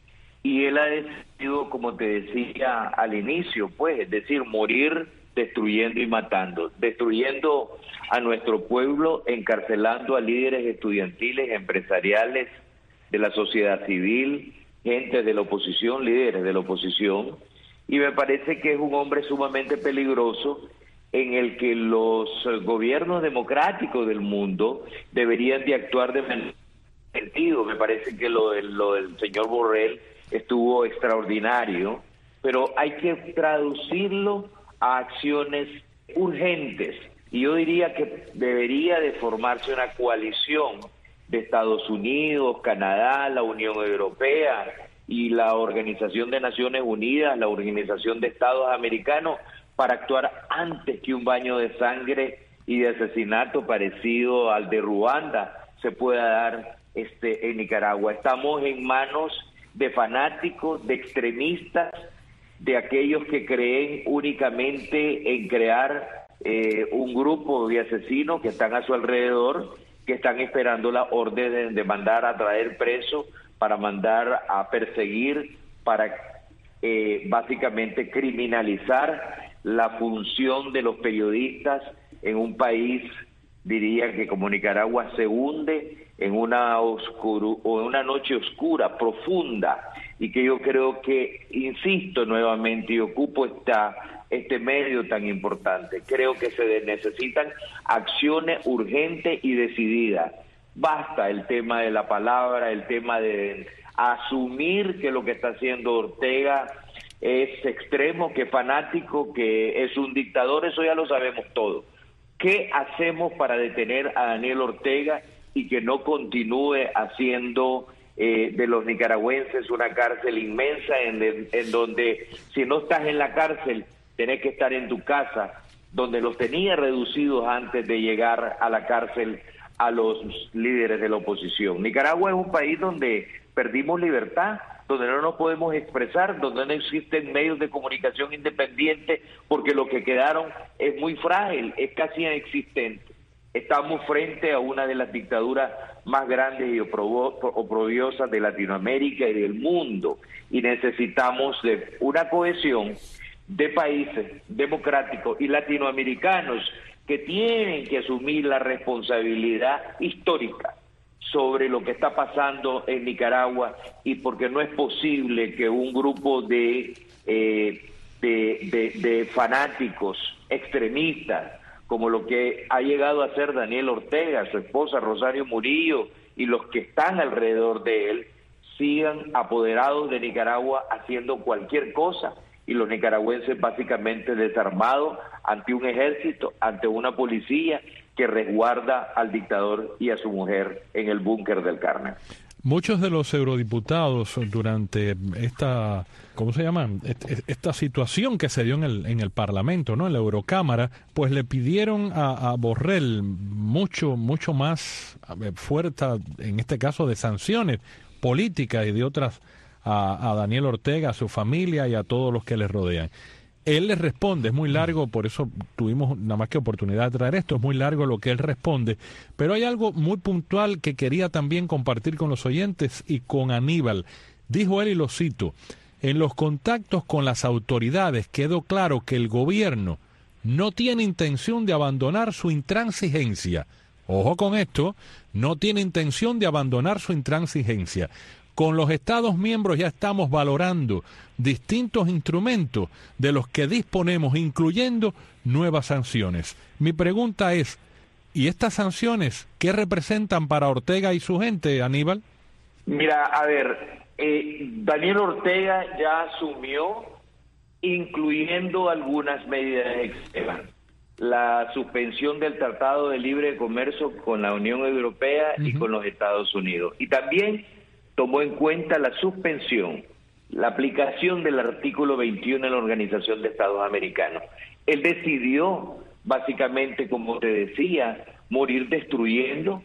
y él ha decidido, como te decía al inicio, pues, es decir, morir destruyendo y matando, destruyendo a nuestro pueblo, encarcelando a líderes estudiantiles, empresariales, de la sociedad civil, gente de la oposición, líderes de la oposición, y me parece que es un hombre sumamente peligroso en el que los gobiernos democráticos del mundo deberían de actuar de manera sentido. Me parece que lo del señor Borrell estuvo extraordinario, pero hay que traducirlo a acciones urgentes. Y yo diría que debería de formarse una coalición de Estados Unidos, Canadá, la Unión Europea y la Organización de Naciones Unidas, la Organización de Estados Americanos, para actuar antes que un baño de sangre y de asesinato parecido al de Ruanda se pueda dar en Nicaragua. Estamos en manos de fanáticos, de extremistas, de aquellos que creen únicamente en crear un grupo de asesinos que están a su alrededor, que están esperando la orden de mandar a traer presos, para mandar a perseguir, para básicamente criminalizar la función de los periodistas en un país, diría que como Nicaragua, se hunde en una noche oscura, profunda, y que yo creo que, insisto nuevamente, y ocupo este medio tan importante, creo que se necesitan acciones urgentes y decididas. Basta el tema de la palabra, el tema de asumir que lo que está haciendo Ortega es extremo, que es fanático, que es un dictador, eso ya lo sabemos todo. ¿Qué hacemos para detener a Daniel Ortega y que no continúe haciendo de los nicaragüenses una cárcel inmensa en donde, si no estás en la cárcel, tenés que estar en tu casa, donde los tenía reducidos antes de llegar a la cárcel a los líderes de la oposición? Nicaragua es un país donde perdimos libertad, donde no nos podemos expresar, donde no existen medios de comunicación independientes, porque lo que quedaron es muy frágil, es casi inexistente. Estamos frente a una de las dictaduras más grandes y oprobiosas de Latinoamérica y del mundo, y necesitamos de una cohesión de países democráticos y latinoamericanos que tienen que asumir la responsabilidad histórica sobre lo que está pasando en Nicaragua, y porque no es posible que un grupo de fanáticos extremistas, como lo que ha llegado a ser Daniel Ortega, su esposa Rosario Murillo y los que están alrededor de él, sigan apoderados de Nicaragua haciendo cualquier cosa, y los nicaragüenses básicamente desarmados ante un ejército, ante una policía que resguarda al dictador y a su mujer en el búnker del Carmen. Muchos de los eurodiputados durante esta, ¿cómo se llama? Esta situación que se dio en el Parlamento, ¿no? En la Eurocámara, pues le pidieron a Borrell mucho más fuerte, en este caso de sanciones políticas y de otras a Daniel Ortega, a su familia y a todos los que le rodean. Él les responde, es muy largo, por eso tuvimos nada más que oportunidad de traer esto, es muy largo lo que él responde, pero hay algo muy puntual que quería también compartir con los oyentes y con Aníbal. Dijo él, y lo cito: en los contactos con las autoridades quedó claro que el gobierno no tiene intención de abandonar su intransigencia. Ojo con esto, no tiene intención de abandonar su intransigencia. con los Estados miembros ya estamos valorando distintos instrumentos de los que disponemos, incluyendo nuevas sanciones. Mi pregunta es, ¿y estas sanciones qué representan para Ortega y su gente, Aníbal? Mira, a ver, Daniel Ortega ya asumió, incluyendo algunas medidas extremas. La suspensión del Tratado de Libre Comercio con la Unión Europea y con los Estados Unidos. Y también tomó en cuenta la suspensión, la aplicación del artículo 21 en la Organización de Estados Americanos. Él decidió, básicamente, como te decía, morir destruyendo.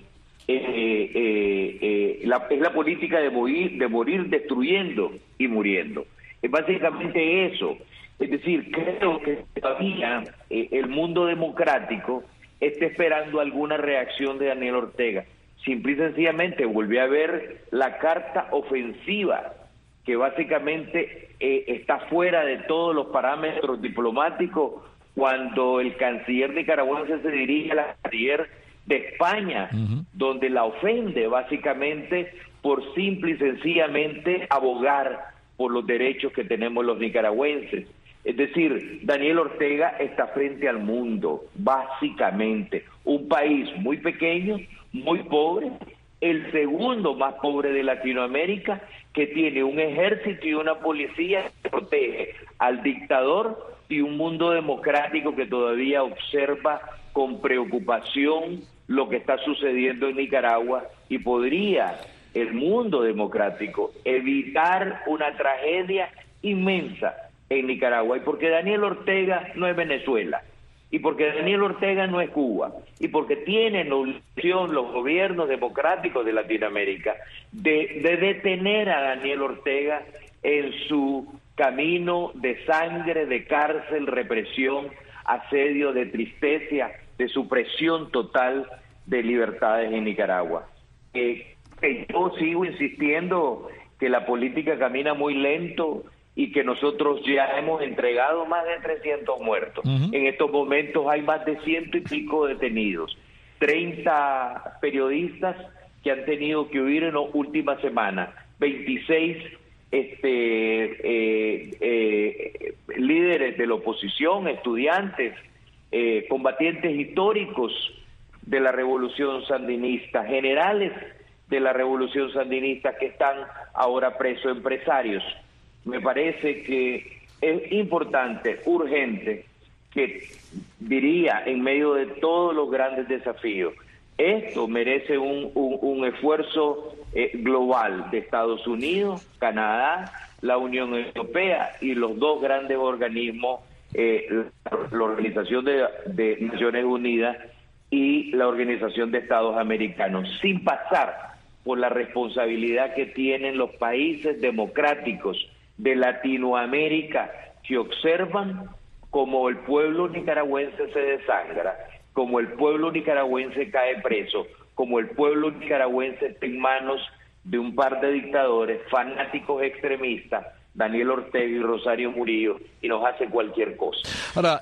Es la política de morir destruyendo y muriendo. Es básicamente eso. Es decir, creo que todavía el mundo democrático está esperando alguna reacción de Daniel Ortega. Simple y sencillamente volvió a ver la carta ofensiva que básicamente está fuera de todos los parámetros diplomáticos cuando el canciller nicaragüense se dirige a la canciller de España, donde la ofende básicamente por simple y sencillamente abogar por los derechos que tenemos los nicaragüenses. Es decir, Daniel Ortega está frente al mundo, básicamente. Un país muy pequeño, muy pobre, el segundo más pobre de Latinoamérica, que tiene un ejército y una policía que protege al dictador y un mundo democrático que todavía observa con preocupación lo que está sucediendo en Nicaragua, y podría el mundo democrático evitar una tragedia inmensa en Nicaragua. Y porque Daniel Ortega no es Venezuela, y porque Daniel Ortega no es Cuba, y porque tienen la obligación los gobiernos democráticos de Latinoamérica de detener a Daniel Ortega en su camino de sangre, de cárcel, represión, asedio, de tristeza, de supresión total de libertades en Nicaragua. Yo sigo insistiendo que la política camina muy lento y que nosotros ya hemos entregado más de 300 muertos. En estos momentos hay más de 100 y pico detenidos, 30 periodistas que han tenido que huir en las últimas semanas, 26 líderes de la oposición, estudiantes, combatientes históricos de la revolución sandinista, generales de la revolución sandinista que están ahora presos, empresarios. Me parece que es importante, urgente, que diría, en medio de todos los grandes desafíos, esto merece un esfuerzo global de Estados Unidos, Canadá, la Unión Europea y los dos grandes organismos, la Organización de Naciones Unidas y la Organización de Estados Americanos, sin pasar por la responsabilidad que tienen los países democráticos de Latinoamérica, que observan como el pueblo nicaragüense se desangra, como el pueblo nicaragüense cae preso, como el pueblo nicaragüense está en manos de un par de dictadores fanáticos extremistas, Daniel Ortega y Rosario Murillo, y nos hace cualquier cosa. Ahora,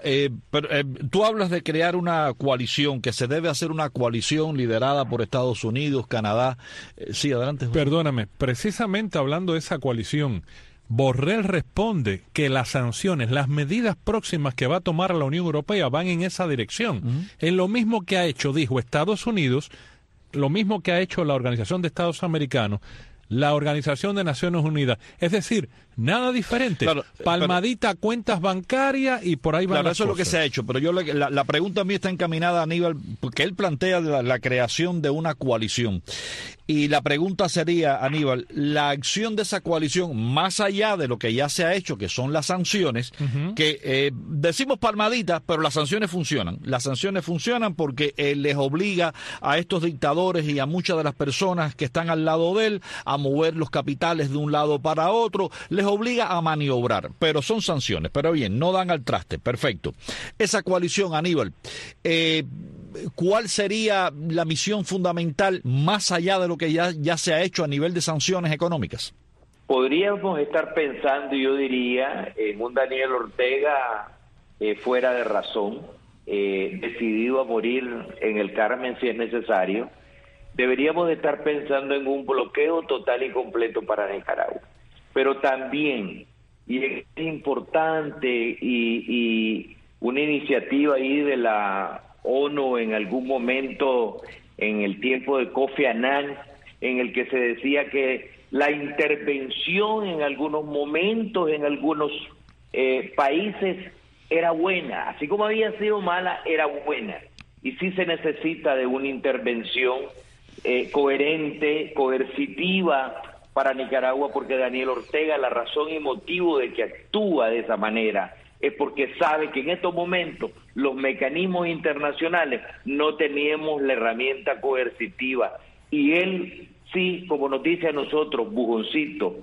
tú hablas de crear una coalición, que se debe hacer una coalición liderada por Estados Unidos, Canadá. Sí, adelante. Perdóname, precisamente hablando de esa coalición, Borrell responde que las sanciones, las medidas próximas que va a tomar la Unión Europea van en esa dirección. En lo mismo que ha hecho, dijo Estados Unidos, lo mismo que ha hecho la Organización de Estados Americanos, la Organización de Naciones Unidas. Es decir, nada diferente. Claro, palmadita, cuentas bancarias y por ahí van las cosas. Eso es lo que se ha hecho, pero yo la pregunta a mí está encaminada a Aníbal, porque él plantea la creación de una coalición. Y la pregunta sería, Aníbal, la acción de esa coalición, más allá de lo que ya se ha hecho, que son las sanciones, que decimos palmaditas, pero las sanciones funcionan. Las sanciones funcionan porque les obliga a estos dictadores y a muchas de las personas que están al lado de él a mover los capitales de un lado para otro, les obliga a maniobrar, pero son sanciones. Pero bien, no dan al traste, perfecto. Esa coalición, Aníbal, ¿cuál sería la misión fundamental más allá de lo que ya se ha hecho a nivel de sanciones económicas? Podríamos estar pensando, yo diría, en un Daniel Ortega fuera de razón, decidido a morir en el Carmen si es necesario, deberíamos de estar pensando en un bloqueo total y completo para Nicaragua. Pero también, y es importante, y una iniciativa ahí de la ONU en algún momento, en el tiempo de Kofi Annan, en el que se decía que la intervención en algunos momentos, en algunos países, era buena, así como había sido mala, era buena. Y sí se necesita de una intervención coherente, coercitiva para Nicaragua, porque Daniel Ortega, la razón y motivo de que actúa de esa manera es porque sabe que en estos momentos los mecanismos internacionales no teníamos la herramienta coercitiva, y él sí, como nos dice a nosotros, bujoncito,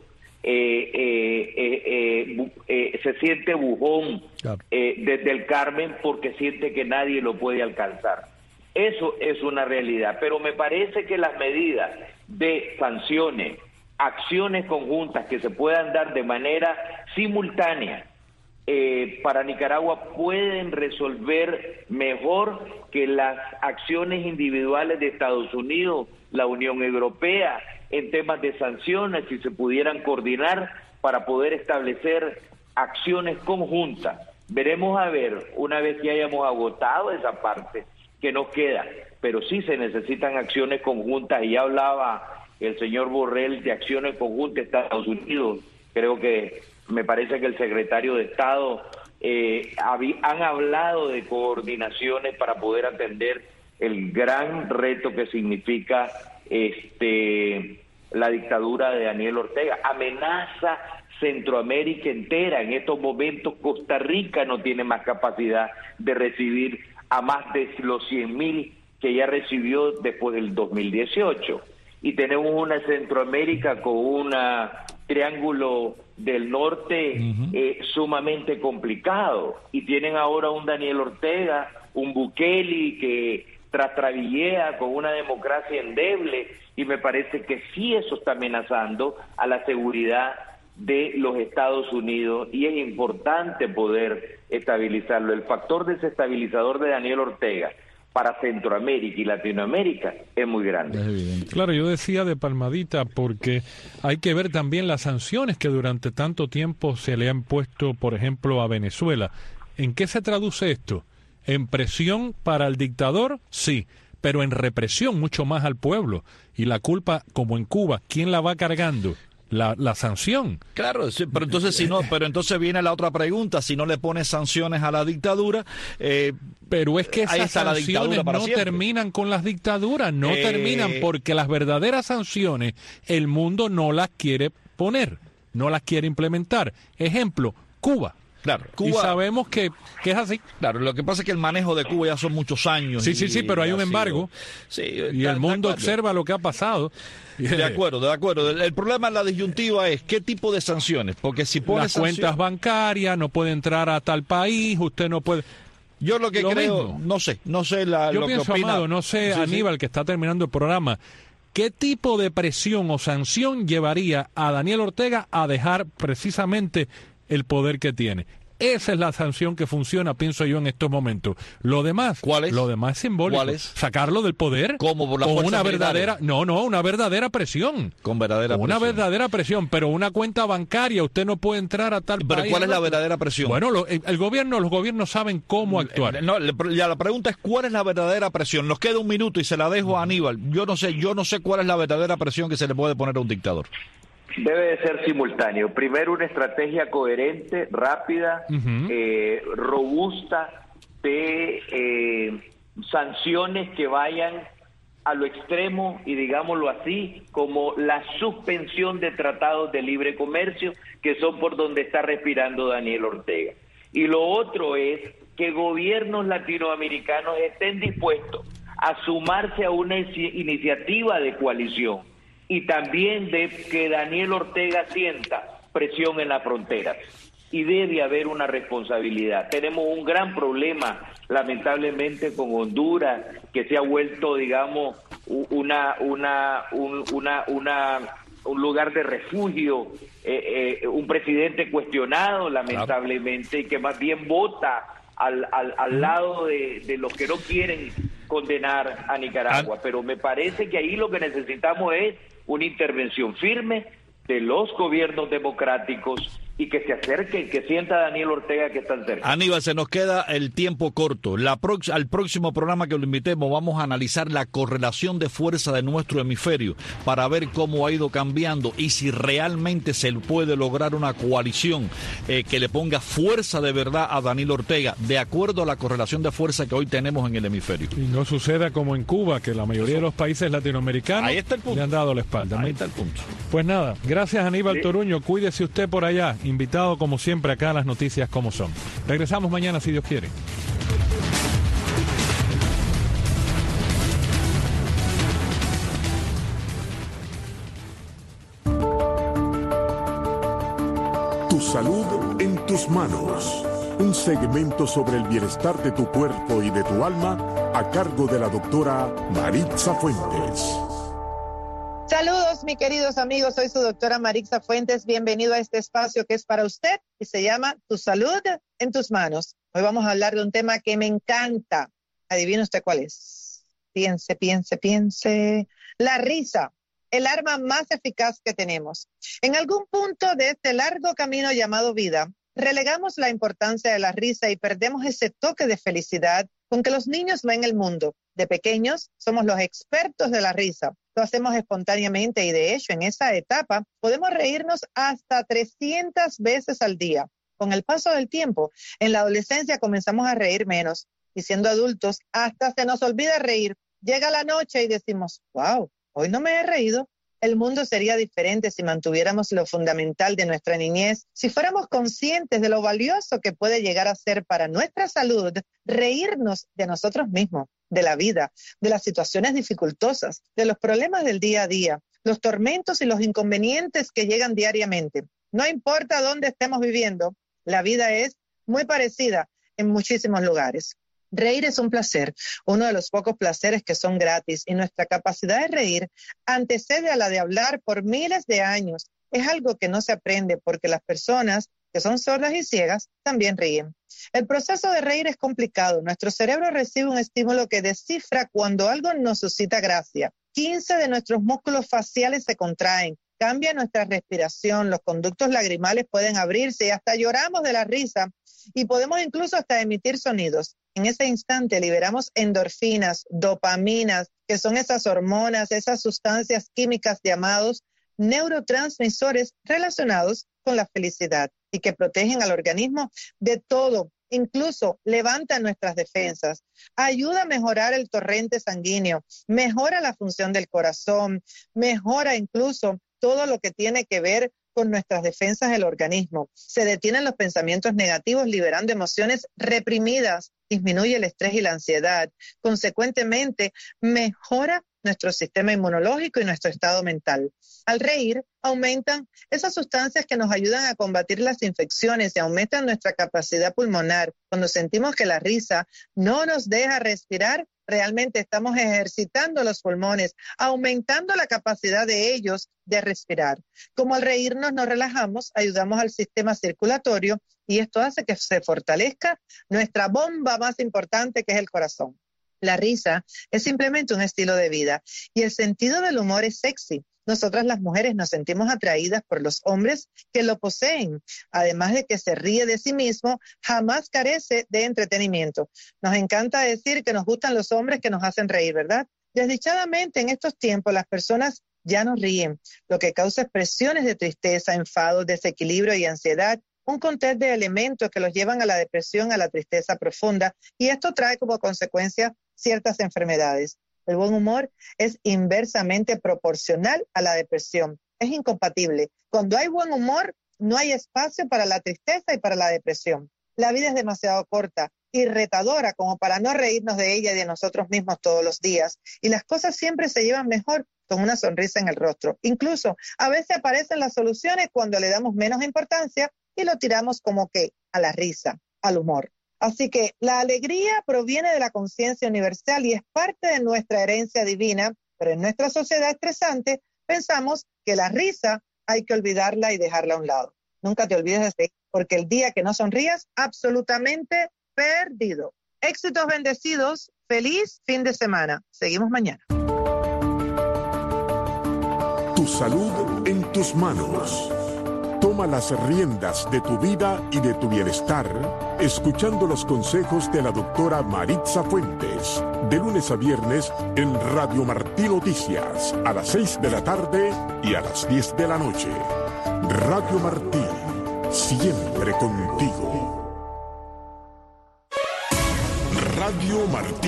se siente bujón desde el Carmen porque siente que nadie lo puede alcanzar. Eso es una realidad, pero me parece que las medidas de sanciones, acciones conjuntas que se puedan dar de manera simultánea para Nicaragua pueden resolver mejor que las acciones individuales de Estados Unidos, la Unión Europea, en temas de sanciones, si se pudieran coordinar para poder establecer acciones conjuntas. Veremos a ver, una vez que hayamos agotado esa parte, que nos queda, pero sí se necesitan acciones conjuntas, y ya hablaba el señor Borrell de acciones conjuntas de Estados Unidos. Creo que me parece que el secretario de Estado han hablado de coordinaciones para poder atender el gran reto que significa la dictadura de Daniel Ortega. Amenaza Centroamérica entera. En estos momentos Costa Rica no tiene más capacidad de recibir a más de los 100.000 que ya recibió después del 2018. Y tenemos una Centroamérica con un triángulo del norte sumamente complicado. Y tienen ahora un Daniel Ortega, un Bukele que trastabillea con una democracia endeble, y me parece que sí eso está amenazando a la seguridad de los Estados Unidos, y es importante poder estabilizarlo. El factor desestabilizador de Daniel Ortega para Centroamérica y Latinoamérica es muy grande. Es evidente. Claro, yo decía de palmadita porque hay que ver también las sanciones que durante tanto tiempo se le han puesto, por ejemplo, a Venezuela. ¿En qué se traduce esto? ¿En presión para el dictador? Sí, pero en represión mucho más al pueblo. Y la culpa, como en Cuba, ¿quién la va cargando? La sanción. Claro, sí, pero entonces entonces viene la otra pregunta: si no le pones sanciones a la dictadura, pero es que esas sanciones no terminan con las dictaduras, no terminan, porque las verdaderas sanciones el mundo no las quiere poner, no las quiere implementar. Ejemplo, Cuba. Claro, Cuba, y sabemos que es así. Claro, lo que pasa es que el manejo de Cuba ya son muchos años. Sí, pero hay un embargo. Sí, y el mundo observa lo que ha pasado. De acuerdo. El problema en la disyuntiva es qué tipo de sanciones, porque si pones las cuentas bancarias, no puede entrar a tal país, usted no puede. Yo lo que creo, no sé yo lo pienso, que opina. Amado, no sé, sí, Aníbal, que está terminando el programa, ¿qué tipo de presión o sanción llevaría a Daniel Ortega a dejar precisamente el poder que tiene? Esa es la sanción que funciona, pienso yo, en estos momentos. Lo demás, ¿cuál es? Lo demás es simbólico. ¿Cuál es? Sacarlo del poder. ¿Cómo? Por con una verdadera, una verdadera presión. Con verdadera presión. Una verdadera presión, pero una cuenta bancaria, usted no puede entrar a tal país. ¿Pero cuál es la verdadera presión? Bueno, los gobiernos saben cómo actuar. Ya la pregunta es ¿cuál es la verdadera presión? Nos queda un minuto y se la dejo a Aníbal. Yo no sé cuál es la verdadera presión que se le puede poner a un dictador. Debe de ser simultáneo. Primero, una estrategia coherente, rápida, robusta, de sanciones que vayan a lo extremo, y digámoslo así, como la suspensión de tratados de libre comercio, que son por donde está respirando Daniel Ortega. Y lo otro es que gobiernos latinoamericanos estén dispuestos a sumarse a una iniciativa de coalición, y también de que Daniel Ortega sienta presión en las fronteras. Y debe haber una responsabilidad. Tenemos un gran problema, lamentablemente, con Honduras, que se ha vuelto, digamos, un lugar de refugio, un presidente cuestionado, lamentablemente, y que más bien vota al lado de los que no quieren condenar a Nicaragua, pero me parece que ahí lo que necesitamos es una intervención firme de los gobiernos democráticos y que se acerquen, que sienta a Daniel Ortega que están cerca. Aníbal, se nos queda el tiempo corto. Al próximo programa que lo invitemos vamos a analizar la correlación de fuerza de nuestro hemisferio para ver cómo ha ido cambiando y si realmente se puede lograr una coalición que le ponga fuerza de verdad a Daniel Ortega, de acuerdo a la correlación de fuerza que hoy tenemos en el hemisferio. Y no suceda como en Cuba, que la mayoría de los países latinoamericanos le han dado la espalda. Ahí está el punto. Pues nada, gracias Aníbal Toruño, cuídese usted por allá. Invitado como siempre acá a Las Noticias Como Son. Regresamos mañana si Dios quiere. Tu salud en tus manos. Un segmento sobre el bienestar de tu cuerpo y de tu alma a cargo de la doctora Maritza Fuentes. Saludos, mis queridos amigos, soy su doctora Maritza Fuentes, bienvenido a este espacio que es para usted y se llama Tu salud en tus manos. Hoy vamos a hablar de un tema que me encanta. ¿Adivina usted cuál es? Piense. La risa, el arma más eficaz que tenemos. En algún punto de este largo camino llamado vida, relegamos la importancia de la risa y perdemos ese toque de felicidad con que los niños ven el mundo. De pequeños somos los expertos de la risa. Lo hacemos espontáneamente y de hecho en esa etapa podemos reírnos hasta 300 veces al día. Con el paso del tiempo, en la adolescencia comenzamos a reír menos y siendo adultos hasta se nos olvida reír. Llega la noche y decimos, wow, hoy no me he reído. El mundo sería diferente si mantuviéramos lo fundamental de nuestra niñez, si fuéramos conscientes de lo valioso que puede llegar a ser para nuestra salud reírnos de nosotros mismos, de la vida, de las situaciones dificultosas, de los problemas del día a día, los tormentos y los inconvenientes que llegan diariamente. No importa dónde estemos viviendo, la vida es muy parecida en muchísimos lugares. Reír es un placer, uno de los pocos placeres que son gratis y nuestra capacidad de reír antecede a la de hablar por miles de años. Es algo que no se aprende porque las personas que son sordas y ciegas también ríen. El proceso de reír es complicado. Nuestro cerebro recibe un estímulo que descifra cuando algo nos suscita gracia. 15 de nuestros músculos faciales se contraen, cambia nuestra respiración, los conductos lagrimales pueden abrirse y hasta lloramos de la risa y podemos incluso hasta emitir sonidos. En ese instante liberamos endorfinas, dopaminas, que son esas hormonas, esas sustancias químicas llamados neurotransmisores relacionados con la felicidad y que protegen al organismo de todo, incluso levantan nuestras defensas, ayuda a mejorar el torrente sanguíneo, mejora la función del corazón, mejora incluso todo lo que tiene que ver con nuestras defensas del organismo. Se detienen los pensamientos negativos, liberando emociones reprimidas, disminuye el estrés y la ansiedad. Consecuentemente, mejora nuestro sistema inmunológico y nuestro estado mental. Al reír, aumentan esas sustancias que nos ayudan a combatir las infecciones y aumentan nuestra capacidad pulmonar. Cuando sentimos que la risa no nos deja respirar, realmente estamos ejercitando los pulmones, aumentando la capacidad de ellos de respirar. Como al reírnos nos relajamos, ayudamos al sistema circulatorio y esto hace que se fortalezca nuestra bomba más importante, que es el corazón. La risa es simplemente un estilo de vida y el sentido del humor es sexy. Nosotras las mujeres nos sentimos atraídas por los hombres que lo poseen. Además de que se ríe de sí mismo, jamás carece de entretenimiento. Nos encanta decir que nos gustan los hombres que nos hacen reír, ¿verdad? Desdichadamente, en estos tiempos las personas ya no ríen, lo que causa expresiones de tristeza, enfado, desequilibrio y ansiedad, un cóctel de elementos que los llevan a la depresión, a la tristeza profunda, y esto trae como consecuencia ciertas enfermedades. El buen humor es inversamente proporcional a la depresión. Es incompatible. Cuando hay buen humor, no hay espacio para la tristeza y para la depresión. La vida es demasiado corta y retadora como para no reírnos de ella y de nosotros mismos todos los días. Y las cosas siempre se llevan mejor con una sonrisa en el rostro. Incluso a veces aparecen las soluciones cuando le damos menos importancia y lo tiramos como que a la risa, al humor. Así que la alegría proviene de la conciencia universal y es parte de nuestra herencia divina, pero en nuestra sociedad estresante pensamos que la risa hay que olvidarla y dejarla a un lado. Nunca te olvides de reír, porque el día que no sonrías, absolutamente perdido. Éxitos bendecidos. Feliz fin de semana. Seguimos mañana. Tu salud en tus manos. Toma las riendas de tu vida y de tu bienestar, escuchando los consejos de la doctora Maritza Fuentes, de lunes a viernes en Radio Martí Noticias, a las 6 de la tarde y a las 10 de la noche. Radio Martí, siempre contigo. Radio Martí.